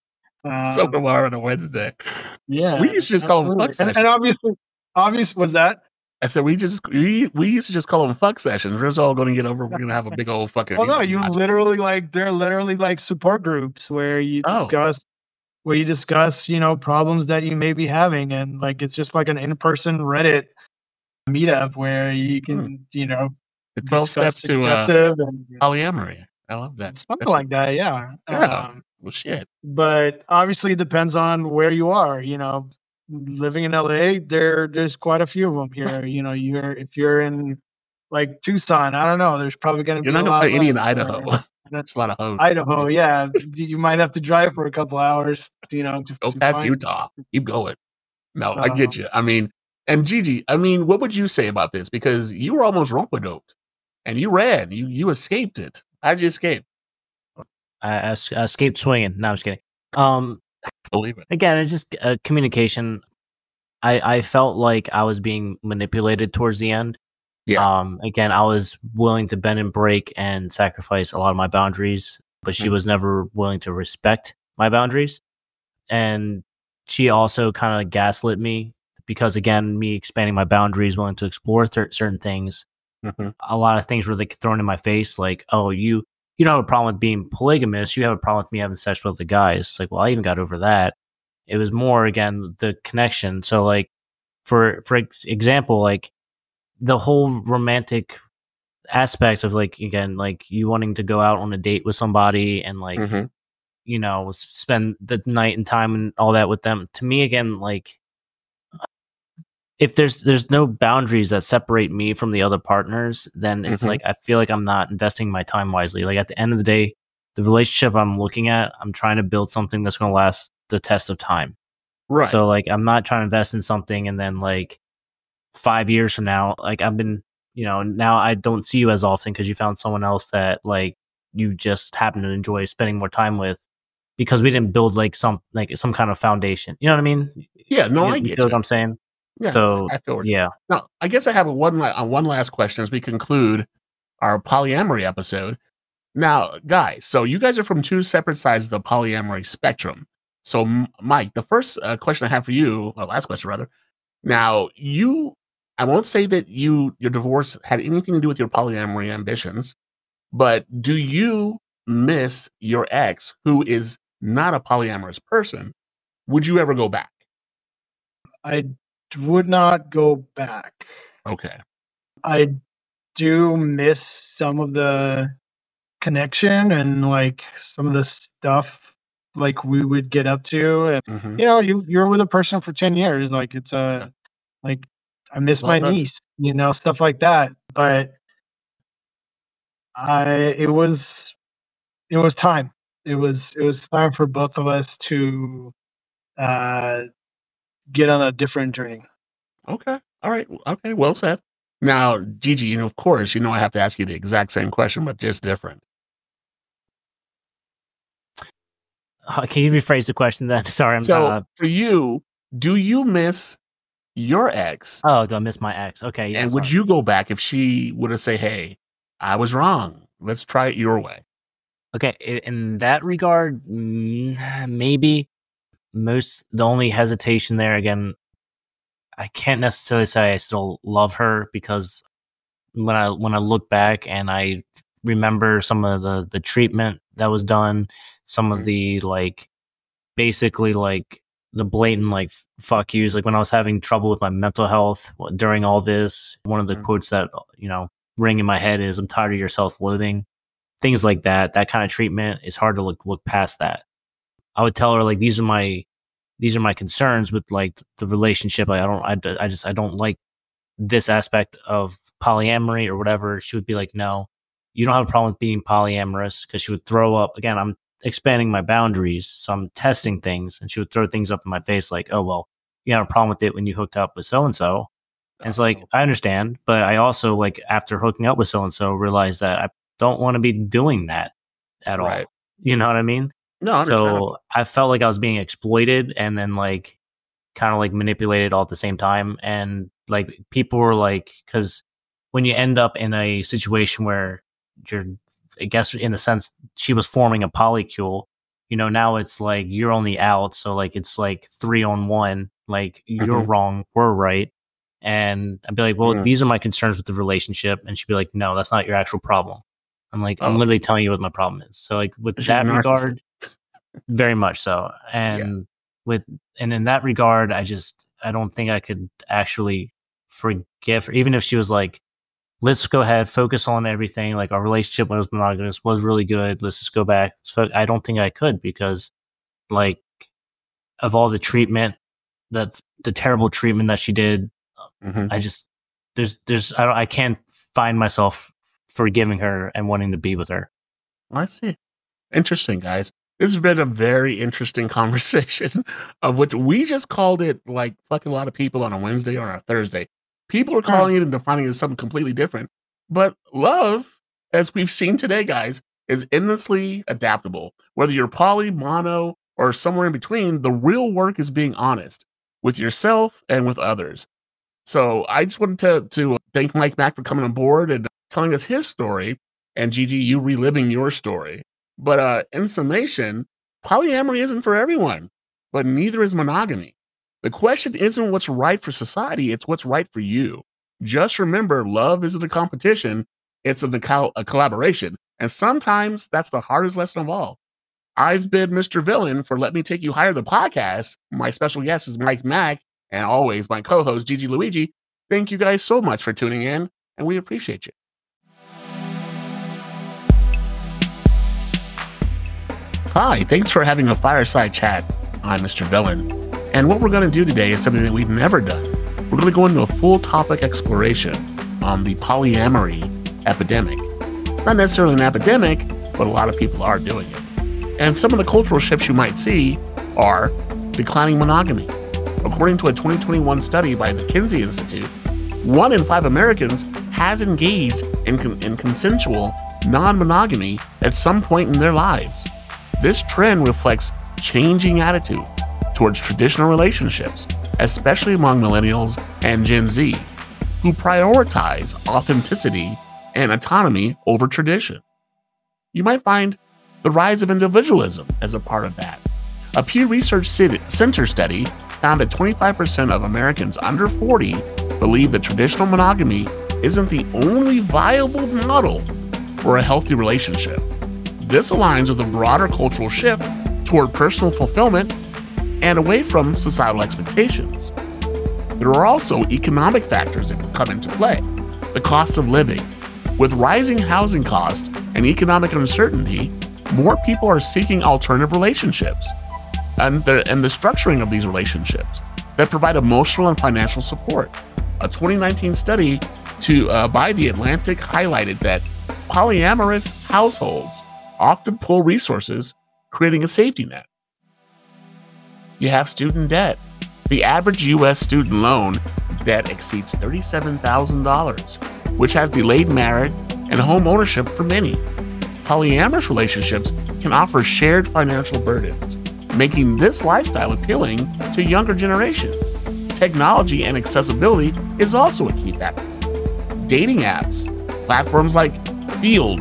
So Um, tomorrow on a Wednesday. yeah, We used to just call them absolutely. fuck And, sessions. and obviously, obvious was that. I said we just we, we used to just call them fuck sessions. We're just all going to get over. We're going to have a big old fucking. Well, you no, know, you match. literally like they're literally like support groups where you Oh. discuss where you discuss you know problems that you may be having, and like it's just like an in-person Reddit meetup where you can you know The twelve discuss steps to uh, excessive and polyamory. I love that. something like that. Yeah. Yeah. Um, Well, shit. but obviously, it depends on where you are. You know, living in L A, there there's quite a few of them here. You know, you're if you're in like Tucson, I don't know. There's probably going to You're be not a going to lot find any in less, Idaho. or- There's a lot of hoes. Idaho, yeah, you you might have to drive for a couple hours. You know, to, Go to past find. Utah. Keep going. No, I Uh, get you. I mean, and Gigi, I mean, what would you say about this? Because you were almost rope-a-doped, and you ran. You you escaped it. How did you escape? I, I es- I escaped swinging. No, I'm just kidding. Um, Believe it. again, it's just uh, communication. I I felt like I was being manipulated towards the end. Yeah. Um, again, I was willing to bend and break and sacrifice a lot of my boundaries, but she Mhm. was never willing to respect my boundaries. And she also kind of gaslit me because, again, me expanding my boundaries, willing to explore cer- certain things, Mhm. a lot of things were like thrown in my face, like, "Oh, you you don't have a problem with being polygamous. You have a problem with me having sex with other guys." It's like, well, I even got over that. It was more again the connection. So, like, for for ex- example, like the whole romantic aspect of like again, like you wanting to go out on a date with somebody and like Mhm. you know s- spend the night and time and all that with them. To me, again, like if there's there's no boundaries that separate me from the other partners, then it's Mhm. like I feel like I'm not investing my time wisely. Like at the end of the day, the relationship I'm looking at, I'm trying to build something that's going to last the test of time. Right. So like I'm not trying to invest in something and then like five years from now, like I've been, you know, now I don't see you as often because you found someone else that like you just happen to enjoy spending more time with because we didn't build like some like some kind of foundation. You know what I mean? yeah. No, You, I you get feel you. what I'm saying? Yeah. So I feel. What you- yeah. Now, I guess I have a one la- uh, one last question as we conclude our polyamory episode. Now, guys, so you guys are from two separate sides of the polyamory spectrum. So, M- Mike, the first uh, question I have for you, or last question rather. Now, you, I won't say that you your divorce had anything to do with your polyamory ambitions, but do you miss your ex, who is not a polyamorous person? Would you ever go back? I would not go back. Okay. I do miss some of the connection and like some of the stuff like we would get up to, and Mhm. you know, you you're with a person for ten years, like it's a like I miss Well my done. niece, you know, stuff like that. But I it was it was time. It was it was time for both of us to uh get on a different journey. Okay. All right. Okay. Well said. Now, Gigi, you know, of course, you know, I have to ask you the exact same question, but just different. Uh, Can you rephrase the question then? Sorry, I'm. So, Uh, for you, do you miss your ex? oh, do I miss my ex? Okay, yeah. And would sorry. you go back if she would have say, "Hey, I was wrong. Let's try it your way." Okay, i- in that regard, mm, maybe most the only hesitation there again, I can't necessarily say I still love her because when I when I look back and I remember some of the the treatment that was done, some of Mhm. the like basically like the blatant like f- fuck yous, like when I was having trouble with my mental health w- during all this, one of the Mhm. quotes that you know ring in my head is "I'm tired of your self-loathing." Things like that, that kind of treatment, it's hard to look look past that. I would tell her like these are my these are my concerns with like the relationship. Like, I don't I, d- I just I don't like this aspect of polyamory or whatever. She would be like, no, you don't have a problem with being polyamorous, because she would throw up again. I'm expanding my boundaries, so I'm testing things, and she would throw things up in my face like, oh well, you have a problem with it when you hooked up with so and so. And it's like, Uh-oh. I understand, but I also like after hooking up with so and so realized that I don't want to be doing that at Right. all. You know what I mean? No, understandable. So I felt like I was being exploited and then like kind of like manipulated all at the same time. And like people were like, because when you end up in a situation where you're, I guess in a sense, she was forming a polycule, you know, now it's like you're only out. So like it's like three on one, like you're Mhm. wrong, we're right. And I'd be like, well, Mhm. these are my concerns with the relationship. And she'd be like, no, that's not your actual problem. I'm like, I'm Oh, literally telling you what my problem is. So like with she's a that narcissist. regard, very much so. Yeah. And with and in that regard, I just I don't think I could actually forgive her, even if she was like, let's go ahead, focus on everything. Like our relationship when it was monogamous was really good. Let's just go back. So I don't think I could, because like of all the treatment, that's the terrible treatment that she did. Mhm. I just there's there's I don't, I can't find myself forgiving her and wanting to be with her. I see. Interesting, guys. This has been a very interesting conversation of which we just called it like fucking a lot of people on a Wednesday or a Thursday. People are calling it and defining it as something completely different. But love, as we've seen today, guys, is endlessly adaptable. Whether you're poly, mono, or somewhere in between, the real work is being honest with yourself and with others. So I just wanted to, to thank Mike Mack for coming on board and telling us his story, and Gigi, you reliving your story. But uh, in summation, polyamory isn't for everyone, but neither is monogamy. The question isn't what's right for society, it's what's right for you. Just remember, love isn't a competition, it's a, col- a collaboration. And sometimes that's the hardest lesson of all. I've been Mister Villain for Let Me Take You Higher, the podcast. My special guest is Mike Mack, and always my co-host, Gigi Luigi. Thank you guys so much for tuning in, and we appreciate you. Hi, thanks for having a fireside chat. I'm Mister Villain, and what we're going to do today is something that we've never done. We're going to go into a full topic exploration on the polyamory epidemic. It's not necessarily an epidemic, but a lot of people are doing it. And some of the cultural shifts you might see are declining monogamy. According to a twenty twenty-one study by the Kinsey Institute, one in five Americans has engaged in, con- in consensual non-monogamy at some point in their lives. This trend reflects changing attitude towards traditional relationships, especially among millennials and Gen Z, who prioritize authenticity and autonomy over tradition. You might find the rise of individualism as a part of that. A Pew Research Center study found that twenty-five percent of Americans under forty believe that traditional monogamy isn't the only viable model for a healthy relationship. This aligns with a broader cultural shift toward personal fulfillment and away from societal expectations. There are also economic factors that come into play. The cost of living. With rising housing costs and economic uncertainty, more people are seeking alternative relationships and the, and the structuring of these relationships that provide emotional and financial support. A twenty nineteen study to uh, by The Atlantic highlighted that polyamorous households often pull resources, creating a safety net. You have student debt. The average U S student loan debt exceeds thirty-seven thousand dollars, which has delayed marriage and home ownership for many. Polyamorous relationships can offer shared financial burdens, making this lifestyle appealing to younger generations. Technology and accessibility is also a key factor. Dating apps, platforms like Feeld,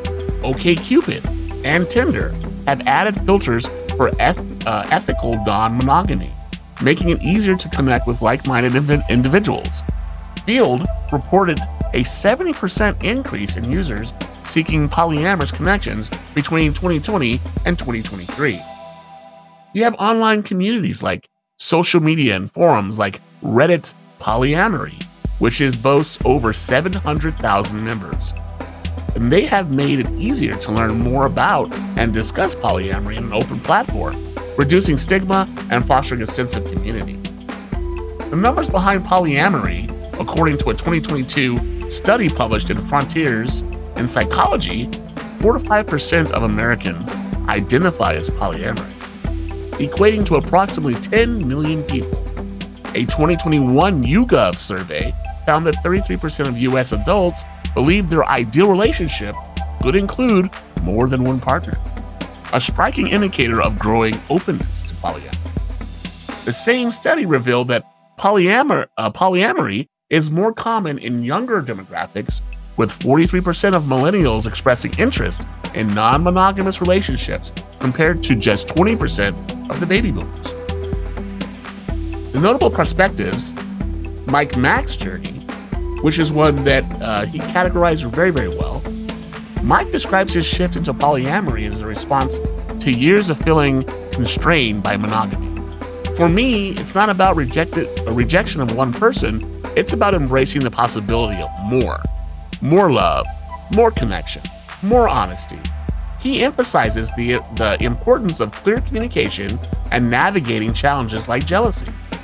OkCupid, and Tinder have added filters for eth- uh, ethical non-monogamy, making it easier to connect with like-minded inv- individuals. Feeld reported a seventy percent increase in users seeking polyamorous connections between twenty twenty and twenty twenty-three. You have online communities like social media and forums like Reddit's Polyamory, which is boasts over seven hundred thousand members. And they have made it easier to learn more about and discuss polyamory in an open platform, reducing stigma and fostering a sense of community. The numbers behind polyamory, according to a twenty twenty-two study published in Frontiers in Psychology, four to five percent of Americans identify as polyamorous, equating to approximately ten million people. A twenty twenty-one YouGov survey found that thirty-three percent of U S adults believe their ideal relationship could include more than one partner, a striking indicator of growing openness to polyamory. The same study revealed that polyamor- uh, polyamory is more common in younger demographics, with forty-three percent of millennials expressing interest in non-monogamous relationships compared to just twenty percent of the baby boomers. The notable perspectives, Mike Mack's journey, which is one that uh, he categorized very, very well. Mike describes his shift into polyamory as a response to years of feeling constrained by monogamy. For me, it's not about rejected, a rejection of one person, it's about embracing the possibility of more. More love, more connection, more honesty. He emphasizes the, the importance of clear communication and navigating challenges like jealousy.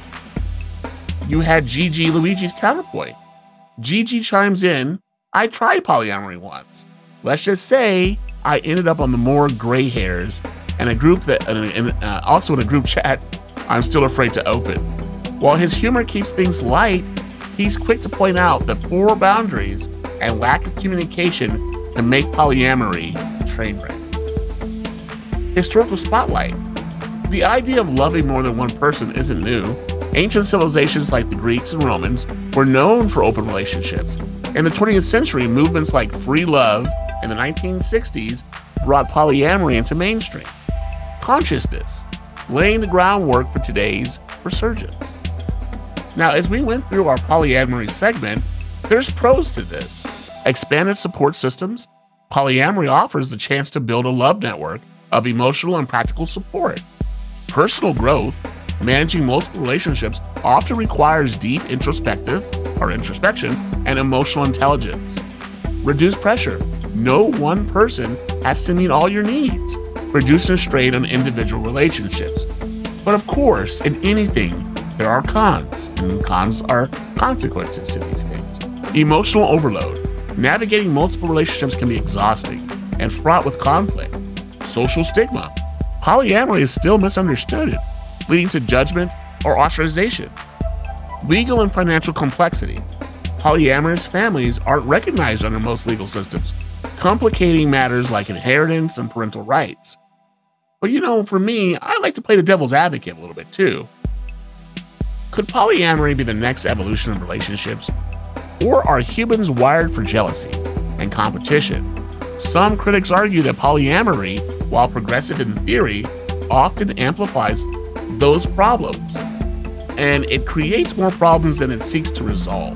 You had Gigi Luigi's counterpoint. Gigi chimes in, I tried polyamory once. Let's just say I ended up on the more gray hairs and a group that, and, and uh, also in a group chat I'm still afraid to open. While his humor keeps things light, he's quick to point out that poor boundaries and lack of communication can make polyamory a train wreck. Historical spotlight. The idea of loving more than one person isn't new. Ancient civilizations like the Greeks and Romans were known for open relationships. In the twentieth century, movements like free love in the nineteen sixties brought polyamory into mainstream consciousness, laying the groundwork for today's resurgence. Now, as we went through our polyamory segment, there's pros to this. Expanded support systems. Polyamory offers the chance to build a love network of emotional and practical support. Personal growth. Managing multiple relationships often requires deep introspective or introspection and emotional intelligence. Reduce pressure. No one person has to meet all your needs, reducing strain on individual relationships. But of course, in anything, there are cons, and cons are consequences to these things. Emotional overload. Navigating multiple relationships can be exhausting and fraught with conflict. Social stigma. Polyamory is still misunderstood, leading to judgment or ostracization. Legal and financial complexity. Polyamorous families aren't recognized under most legal systems, complicating matters like inheritance and parental rights. But you know, for me, I like to play the devil's advocate a little bit too. Could polyamory be the next evolution of relationships? Or are humans wired for jealousy and competition? Some critics argue that polyamory, while progressive in theory, often amplifies those problems, and it creates more problems than it seeks to resolve.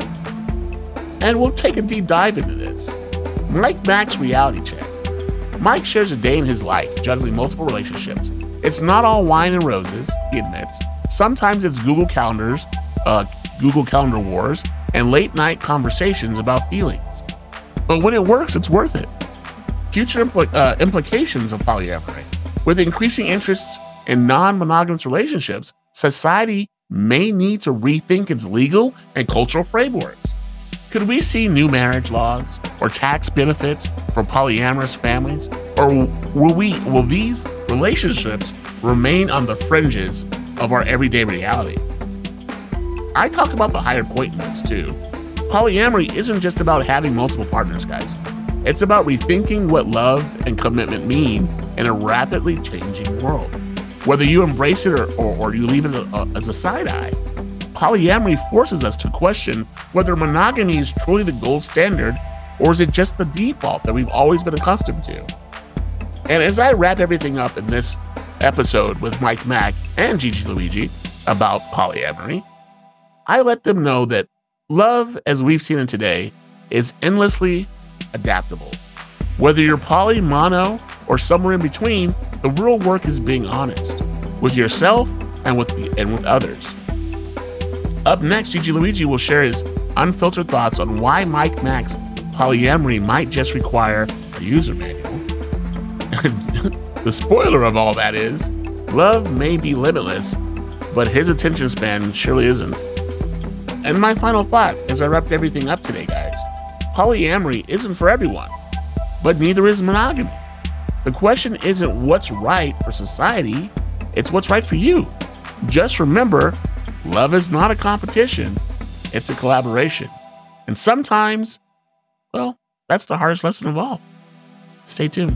And we'll take a deep dive into this. Mike Mack's reality check. Mike shares a day in his life juggling multiple relationships. It's not all wine and roses, he admits. Sometimes it's Google Calendars, uh, Google Calendar wars, and late night conversations about feelings. But when it works, it's worth it. future impl- uh, implications of polyamory. With increasing interests in non-monogamous relationships, society may need to rethink its legal and cultural frameworks. Could we see new marriage laws or tax benefits for polyamorous families? Or will we will these relationships remain on the fringes of our everyday reality? I talk about the higher point in this too. Polyamory isn't just about having multiple partners, guys. It's about rethinking what love and commitment mean in a rapidly changing world. Whether you embrace it or, or, or you leave it a, as a side eye, polyamory forces us to question whether monogamy is truly the gold standard or is it just the default that we've always been accustomed to. And as I wrap everything up in this episode with Mike Mack and Gigi Luigi about polyamory, I let them know that love, as we've seen it today, is endlessly adaptable. Whether you're poly, mono, or somewhere in between, the real work is being honest with yourself and with the, and with others. Up next, Gigi Luigi will share his unfiltered thoughts on why Mike Mack's polyamory might just require a user manual. The spoiler of all that is, love may be limitless, but his attention span surely isn't. And my final thought, as I wrapped everything up today, guys, polyamory isn't for everyone, but neither is monogamy. The question isn't what's right for society, it's what's right for you. Just remember, love is not a competition, it's a collaboration. And sometimes, well, that's the hardest lesson of all. Stay tuned.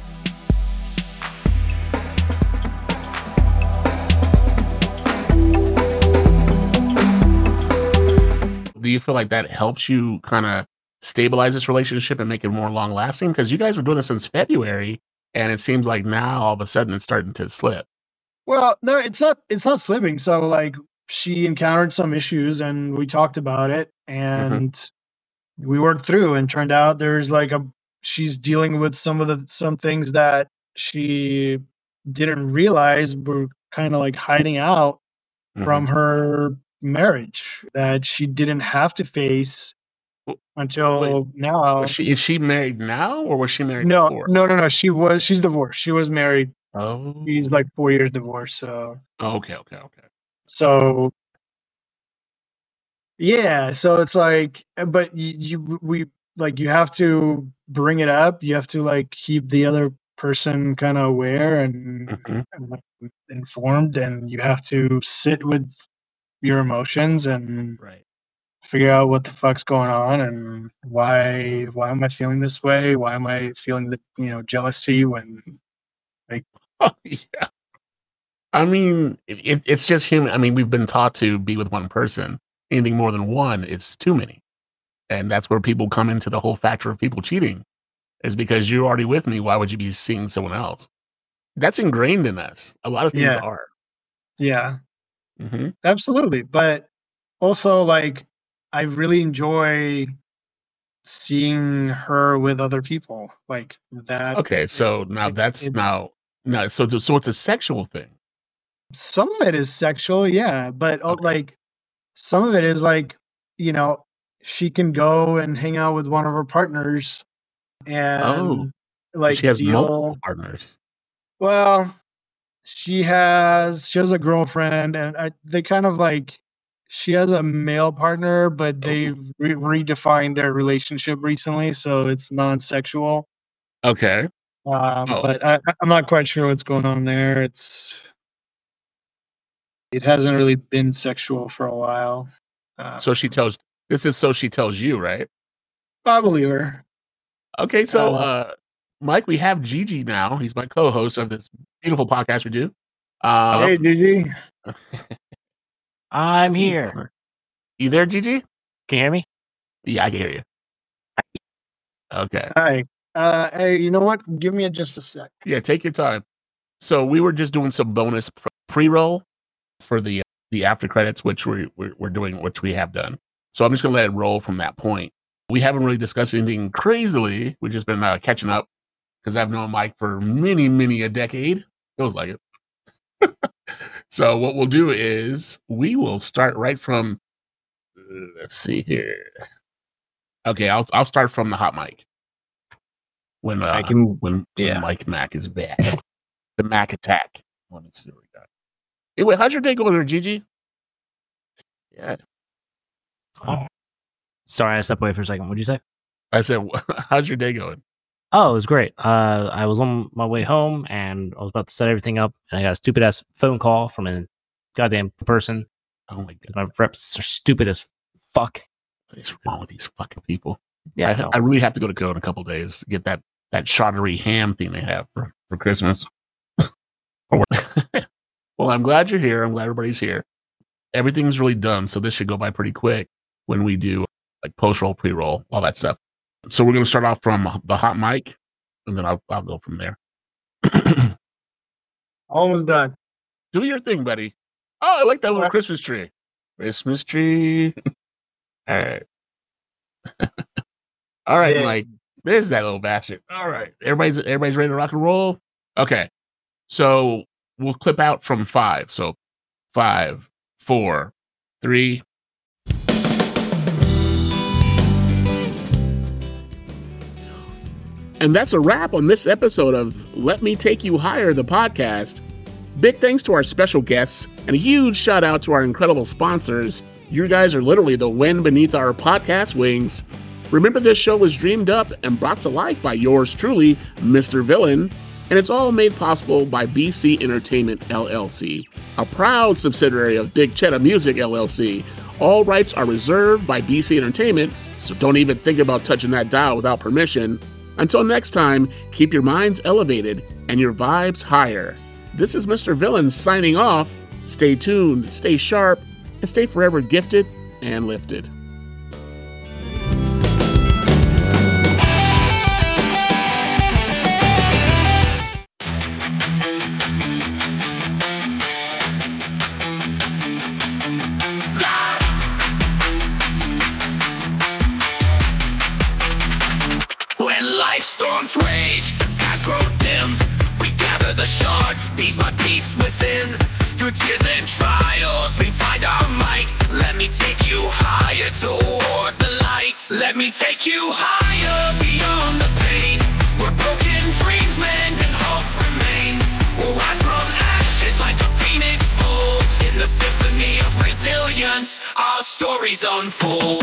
Do you feel like that helps you kind of stabilize this relationship and make it more long lasting? Because you guys were doing this since February, and it seems like now all of a sudden it's starting to slip. Well, no, it's not. It's not slipping. So, like, she encountered some issues, and we talked about it, and mm-hmm. we worked through. And turned out there's like a she's dealing with some of the some things that she didn't realize were kind of like hiding out mm-hmm. from her marriage that she didn't have to face until Wait, now. Was she, is she married now, or was she married no, before? No, no, no. She was. She's divorced. She was married. Oh, she's like four years divorced. So. Oh, okay, okay, okay. So. Yeah, so it's like, but you, you, we like you have to bring it up. You have to like keep the other person kind of aware and, mm-hmm. and informed, and you have to sit with your emotions and right. figure out what the fuck's going on and why why am I feeling this way? Why am I feeling the you know jealousy when like oh, yeah. I mean, it, it's just human. I mean, we've been taught to be with one person. Anything more than one, it's too many. And that's where people come into the whole factor of people cheating, is because you're already with me. Why would you be seeing someone else? That's ingrained in us. A lot of things yeah. are. Yeah. Mm-hmm. Absolutely. But also, like, I really enjoy seeing her with other people like that. Okay, so it, now that's it, now now so so it's a sexual thing. Some of it is sexual, yeah, but okay. like some of it is like, you know, she can go and hang out with one of her partners and oh, like she has deal, multiple partners. Well, she has she has a girlfriend, and I, they kind of like she has a male partner, but they re- redefined their relationship recently, so it's non-sexual. Okay, um, oh. but I, I'm not quite sure what's going on there. It's it hasn't really been sexual for a while. Uh, so she tells this is so she tells you, right? I believe her. Okay, so uh, uh, Mike, we have Gigi now. He's my co-host of this beautiful podcast we do. Um, hey, Gigi. I'm here. You there, Gigi? Can you hear me? Yeah, I can hear you. Okay. Hi. Uh, hey, you know what? Give me a, just a sec. Yeah, take your time. So we were just doing some bonus pre-roll for the the after credits, which we we're, we're doing, which we have done. So I'm just gonna let it roll from that point. We haven't really discussed anything crazily. We've just been uh, catching up because I've known Mike for many, many a decade. Feels like it. So what we'll do is we will start right from. Uh, let's see here. Okay, I'll I'll start from the hot mic. when uh, I can- when, yeah. when Mike Mac is back. The Mac attack. Let me see what we got. Anyway, how's your day going there, Gigi? Yeah. Sorry, I stepped away for a second. What'd you say? I said, how's your day going? Oh, it was great. Uh, I was on my way home and I was about to set everything up, and I got a stupid ass phone call from a goddamn person. Oh my god, My reps are stupid as fuck. what is wrong with these fucking people? Yeah, I, I know. I really have to go to Co in a couple days to get that that charcuterie ham thing they have for, for Christmas. Well, I'm glad you're here. I'm glad everybody's here. Everything's really done, so this should go by pretty quick when we do like post roll, pre roll, all that stuff. So we're going to start off from the hot mic, and then I'll I'll go from there. Almost done. Do your thing, buddy. Oh, I like that little Okay. Christmas tree. Christmas tree. All right. All right, Yeah. Mike. There's that little bastard. All right. Everybody's everybody's ready to rock and roll? Okay. So we'll clip out from five. So five, four, three. And that's a wrap on this episode of Let Me Take You Higher, the podcast. Big thanks to our special guests and a huge shout out to our incredible sponsors. You guys are literally the wind beneath our podcast wings. Remember, this show was dreamed up and brought to life by yours truly, Mister Villain, and it's all made possible by B C Entertainment L L C, a proud subsidiary of Big Cheddar Music L L C. All rights are reserved by B C Entertainment, so don't even think about touching that dial without permission. Until next time, keep your minds elevated and your vibes higher. This is Mister Villain signing off. Stay tuned, stay sharp, and stay forever gifted and lifted. When life storms rage and skies grow dim, we gather the shards, piece by piece within. Through tears and trials, we find our might. Let me take you higher toward the light. Let me take you higher beyond the pain. Where broken dreams mend and hope remains. We'll rise from ashes like a phoenix bold. In the symphony of resilience, our stories unfold.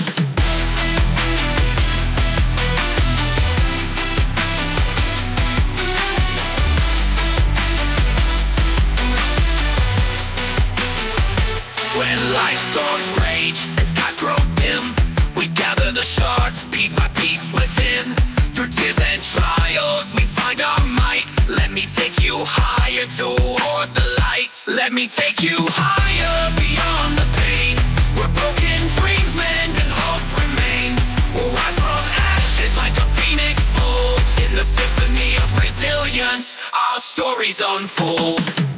When life storms rage and skies grow dim, we gather the shards piece by piece within. Through tears and trials, we find our might. Let me take you higher toward the light. Let me take you higher beyond the pain. Where broken dreams mend and hope remains. We'll rise from ashes like a phoenix bold. In the symphony of resilience, our stories unfold.